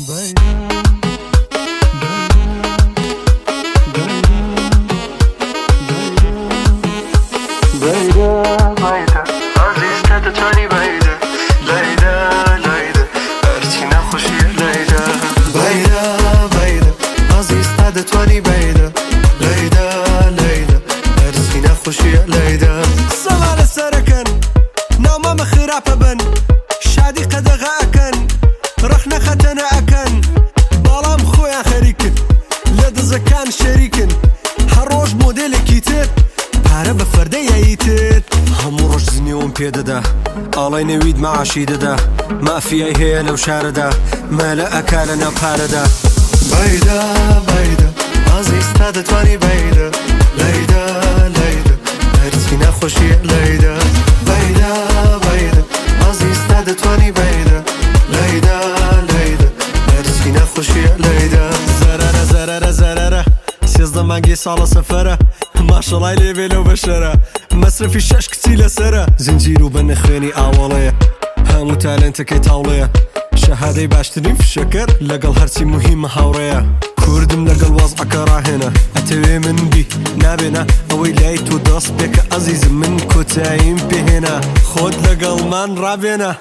سمال سركن نوم مخراب بن شادي قد غاكن رخنا ختنا أكن بالام خويا خريكن لد زكان شريكن هروج موديل كيتر عرب فردية يتر هم روج زنيون بيددا الله نويد معاشي ددا ما في أي هي لو شاردا ما لا أكلنا باردا بيدا بيدا عزيز تادتواني بيدا ليدا ليدا هرسينا خوشي ليدا بيدا بيدا عزيز تادتواني بيدا ليدا ليدا هرسينا خوشي ليدا زرارة زرارة زرارة سيزدا مانجي صالة سفرة ما شاء الله ليبي لو بشرة مصرفي شاش كتيلة سرة زنجيرو بنخويني أولية همو تالنتك يتاولية شهادة باشترين في الشكر لقل هرسي مهمة هاورية كردم لقل وضعك راهنا أتوي من بي نابنا أوي ليت ودرس بك عزيز من كتايم بهنا خود لقل من رابنا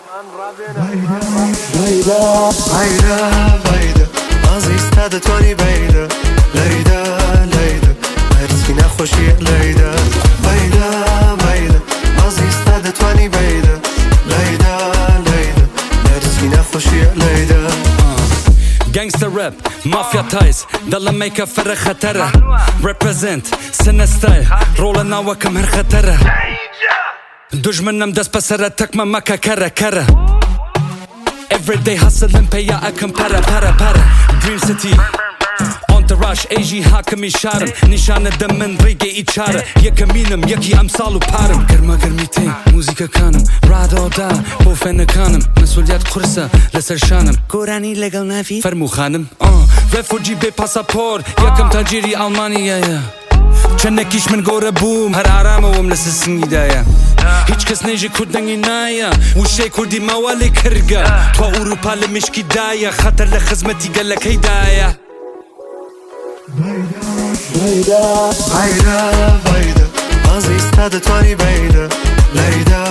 بيدا بيدا بيدا عزيز تادتواني بيدا ليدا ليدا هرسينا خوشي ليدا بيدا بيدا عزيز تادتواني بيدا ليدا ليدا هرسينا خوشي ليدا Gangsta rap, mafia ties ضل ميكا فرق خطرة represent سنة ستايل رولا ناوة كم هر خطرة دجمنم دست بسرة تكما مكا كرة كرة everyday hustle and pay أكم para Dream City Entourage AG حاكم إشارم نشان دم من ريقي إتشارة يكا مينم يكي أمثال وبارم گرما گرميتين موزيكا كانم رادو دا بو فن كانم مسؤوليات قرصة لسر شانم كوراني لقل نافي فرمو خانم رفوجي بي باسابور يكم تاجيري ألمانيا چنکیش من گوره بوم هر آرام وم لسسنگی دایا هیچ کس نیجی کردنگی نایا وشی کردی موالی کرگا تو اروپا لمشکی دایا خطر لخزمتی گلک هی دایا بيدا بيدا بيدا عزيز تادتواني بيدا ليدا